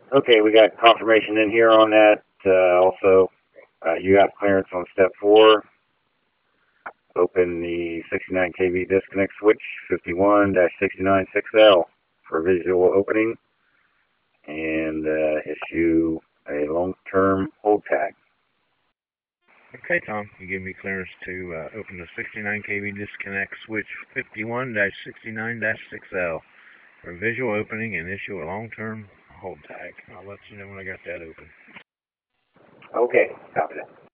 Okay, we got confirmation in here on that. Also, you got clearance on step 4. Open the 69 kV disconnect switch 51-696L for visual opening and issue a long-term hold tag. Okay, Tom, you give me clearance to open the 69 kV disconnect switch 51-69-6L for visual opening and issue a long-term hold tag. I'll let you know when I got that open. Okay, copy that.